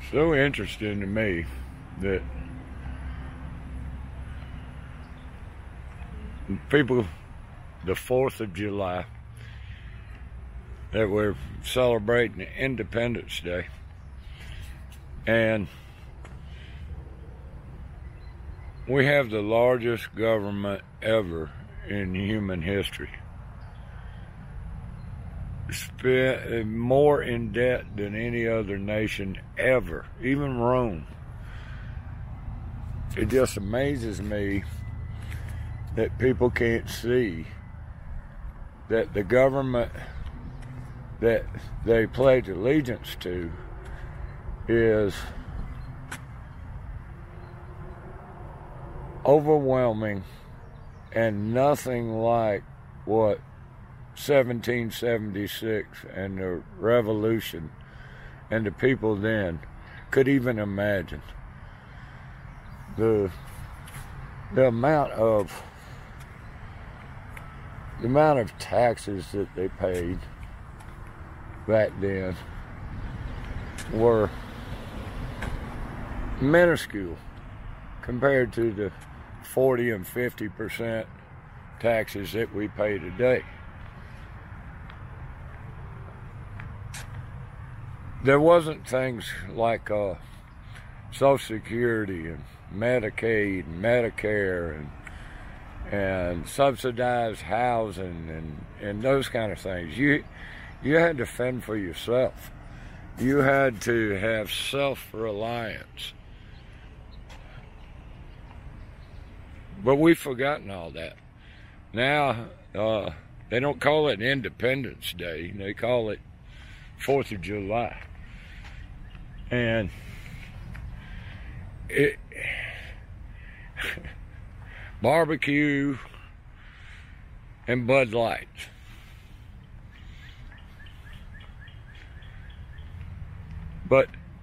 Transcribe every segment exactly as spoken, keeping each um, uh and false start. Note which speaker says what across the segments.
Speaker 1: So interesting to me that people, the fourth of July, that we're celebrating Independence Day, and we have the largest government ever in human history. Spent more in debt than any other nation ever, even Rome. It just amazes me that people can't see that the government that they pledge allegiance to is overwhelming and nothing like what seventeen seventy-six and the revolution and the people then could even imagine. The the amount of the amount of taxes that they paid back then were minuscule compared to the forty and fifty percent taxes that we pay today. There wasn't things like uh, Social Security and Medicaid and Medicare and and subsidized housing and, and those kind of things. You you had to fend for yourself. You had to have self-reliance. But we've forgotten all that. Now, uh, they don't call it Independence Day. They call it fourth of July. And it barbecue and Bud Light. But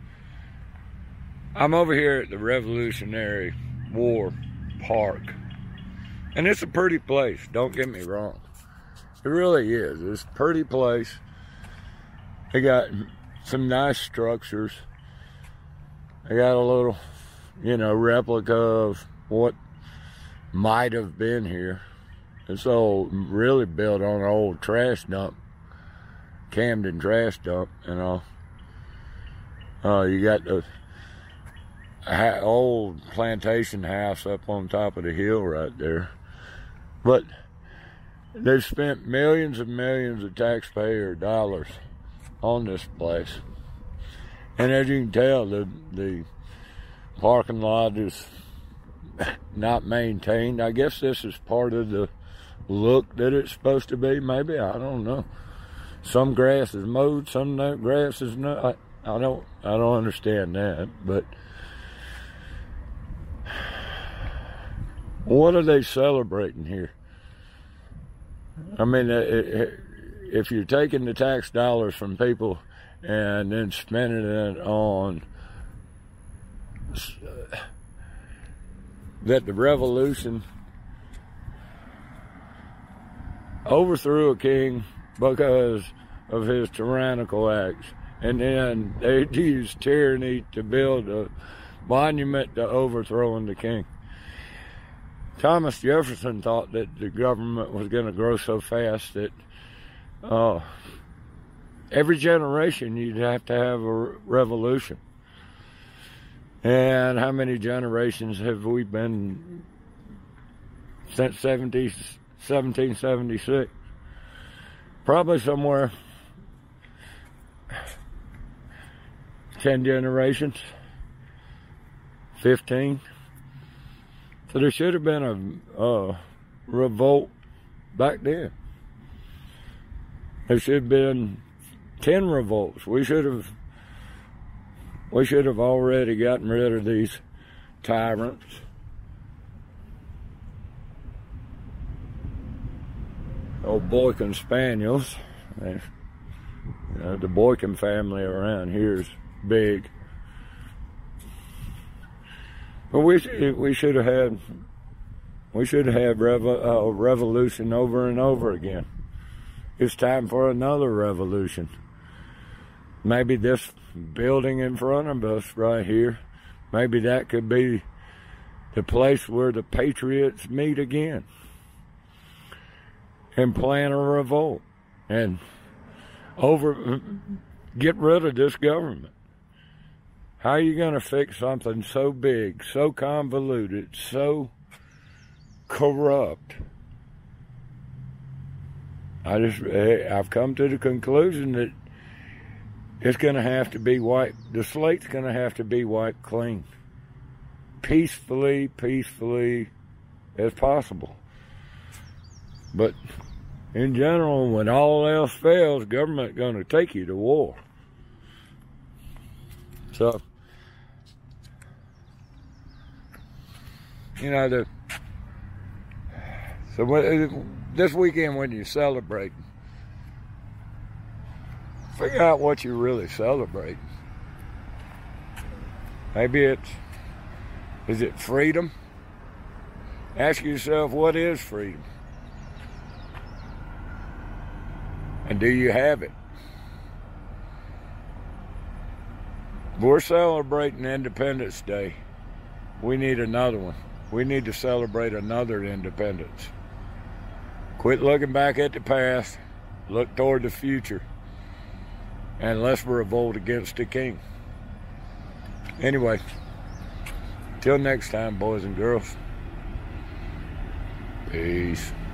Speaker 1: I'm over here at the Revolutionary War Park, and it's a pretty place, don't get me wrong. It really is. It's a pretty place. They got some nice structures. They got a little, you know, replica of what might have been here. It's all really built on an old trash dump, Camden trash dump, you know. Uh, you got the ha old plantation house up on top of the hill right there. But they've spent millions and millions of taxpayer dollars on this place. And as you can tell, the, the parking lot is not maintained. I guess this is part of the look that it's supposed to be, maybe. I don't know. Some grass is mowed, some grass is not. I, I don't I don't understand that, but what are they celebrating here? I mean, if you're taking the tax dollars from people and then spending it on that the revolution overthrew a king because of his tyrannical acts, and then they used tyranny to build a monument to overthrowing the king. Thomas Jefferson thought that the government was going to grow so fast that uh, every generation you'd have to have a revolution. And how many generations have we been since seventeen seventy-six? Probably somewhere ten generations, fifteen. So there should have been a, a revolt back then. There should have been ten revolts. We should have we should have already gotten rid of these tyrants. Old Boykin Spaniels. You know, the Boykin family around here is big. But we we should have had we should have had revo, uh, revolution over and over again. It's time for another revolution. maybe this building in front of us right here, maybe that could be the place where the patriots meet again and plan a revolt and over get rid of this government. How are you going to fix something so big, so convoluted, so corrupt? I just, I've come to the conclusion that it's going to have to be wiped, the slate's going to have to be wiped clean. Peacefully, peacefully as possible. But in general, when all else fails, government going to take you to war. So, you know, the so this weekend when you celebrate, figure out what you're really celebrating. Maybe it's, is it freedom? Ask yourself, what is freedom? And do you have it? We're celebrating Independence Day. We need another one. We need to celebrate another independence. Quit looking back at the past. Look toward the future. And let's revolt against the king. Anyway, till next time, boys and girls. Peace.